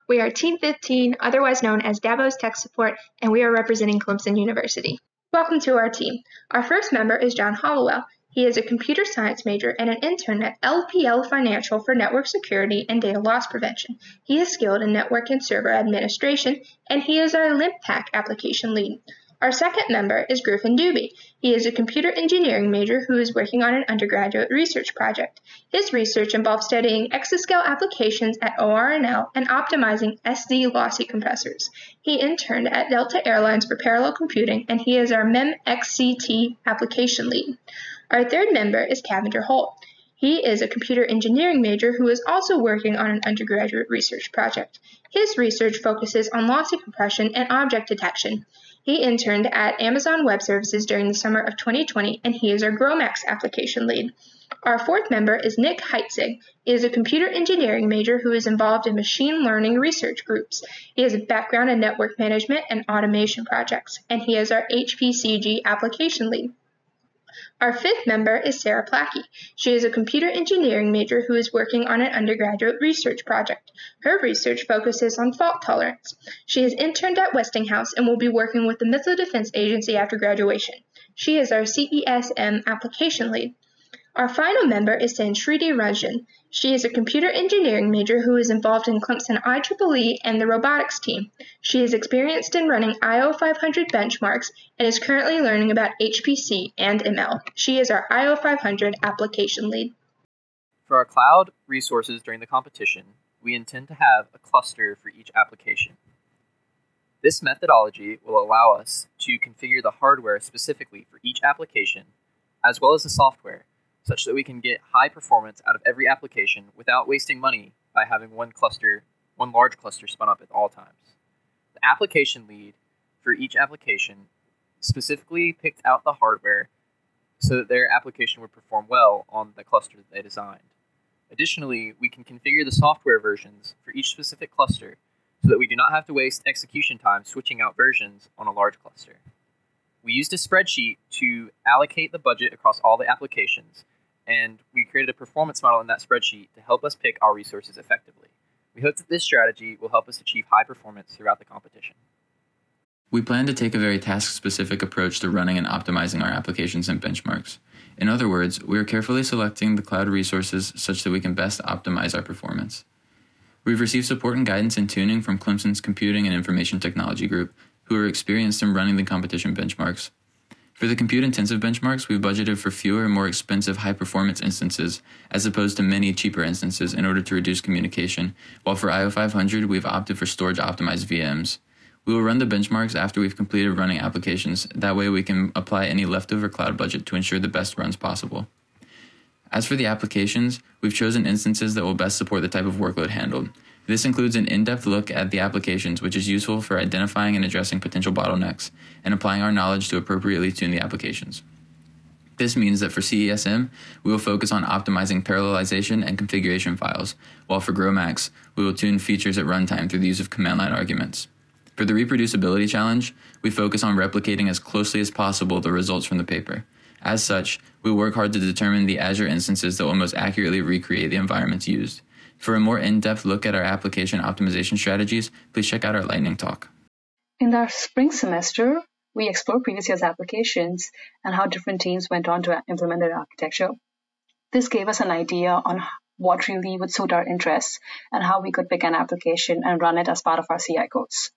We are Team 15, otherwise known as Davos Tech Support, and we are representing Clemson University. Welcome to our team. Our first member is John Hollowell. He is a computer science major and an intern at LPL Financial for network security and data loss prevention. He is skilled in network and server administration, and he is our LIMPAC application lead. Our second member is Griffin Doobie. He is a computer engineering major who is working on an undergraduate research project. His research involves studying exascale applications at ORNL and optimizing SD lossy compressors. He interned at Delta Airlines for parallel computing, and he is our MEM-XCT application lead. Our third member is Cavender Holt. He is a computer engineering major who is also working on an undergraduate research project. His research focuses on lossy compression and object detection. He interned at Amazon Web Services during the summer of 2020, and he is our GROMACS application lead. Our fourth member is Nick Heitzig. He is a computer engineering major who is involved in machine learning research groups. He has a background in network management and automation projects, and he is our HPCG application lead. Our fifth member is Sarah Plackey. She is a computer engineering major who is working on an undergraduate research project. Her research focuses on fault tolerance. She has interned at Westinghouse and will be working with the Missile Defense Agency after graduation. She is our CESM application lead. Our final member is Sanshriti Rajan. She is a computer engineering major who is involved in Clemson IEEE and the robotics team. She is experienced in running IO 500 benchmarks and is currently learning about HPC and ML. She is our IO 500 application lead. For our cloud resources during the competition, we intend to have a cluster for each application. This methodology will allow us to configure the hardware specifically for each application, as well as the software, such that we can get high performance out of every application without wasting money by having one large cluster spun up at all times. The application lead for each application specifically picked out the hardware so that their application would perform well on the cluster that they designed. Additionally, we can configure the software versions for each specific cluster so that we do not have to waste execution time switching out versions on a large cluster. We used a spreadsheet to allocate the budget across all the applications, and we created a performance model in that spreadsheet to help us pick our resources effectively. We hope that this strategy will help us achieve high performance throughout the competition. We plan to take a very task-specific approach to running and optimizing our applications and benchmarks. In other words, we are carefully selecting the cloud resources such that we can best optimize our performance. We've received support and guidance in tuning from Clemson's Computing and Information Technology Group, who are experienced in running the competition benchmarks. For the compute-intensive benchmarks, we've budgeted for fewer and more expensive high-performance instances, as opposed to many cheaper instances in order to reduce communication, while for IO 500, we've opted for storage-optimized VMs. We will run the benchmarks after we've completed running applications. That way we can apply any leftover cloud budget to ensure the best runs possible. As for the applications, we've chosen instances that will best support the type of workload handled. This includes an in-depth look at the applications, which is useful for identifying and addressing potential bottlenecks and applying our knowledge to appropriately tune the applications. This means that for CESM, we will focus on optimizing parallelization and configuration files, while for GROMACS, we will tune features at runtime through the use of command line arguments. For the reproducibility challenge, we focus on replicating as closely as possible the results from the paper. As such, we work hard to determine the Azure instances that will most accurately recreate the environments used. For a more in-depth look at our application optimization strategies, please check out our lightning talk. In our spring semester, we explored previous year's applications and how different teams went on to implement their architecture. This gave us an idea on what really would suit our interests and how we could pick an application and run it as part of our CI codes.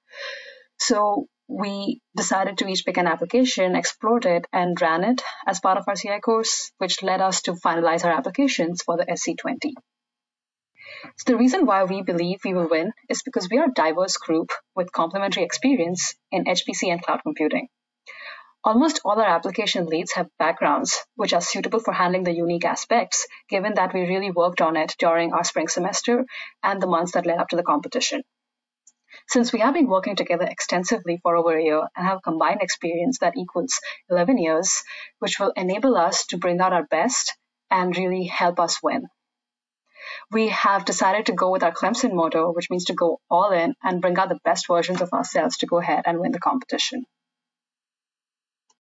So we decided to each pick an application, explored it, and ran it as part of our CI course, which led us to finalize our applications for the SC20. So the reason why we believe we will win is because we are a diverse group with complementary experience in HPC and cloud computing. Almost all our application leads have backgrounds which are suitable for handling the unique aspects, given that we really worked on it during our spring semester and the months that led up to the competition. Since we have been working together extensively for over a year and have combined experience that equals 11 years, which will enable us to bring out our best and really help us win. We have decided to go with our Clemson motto, which means to go all in and bring out the best versions of ourselves to go ahead and win the competition.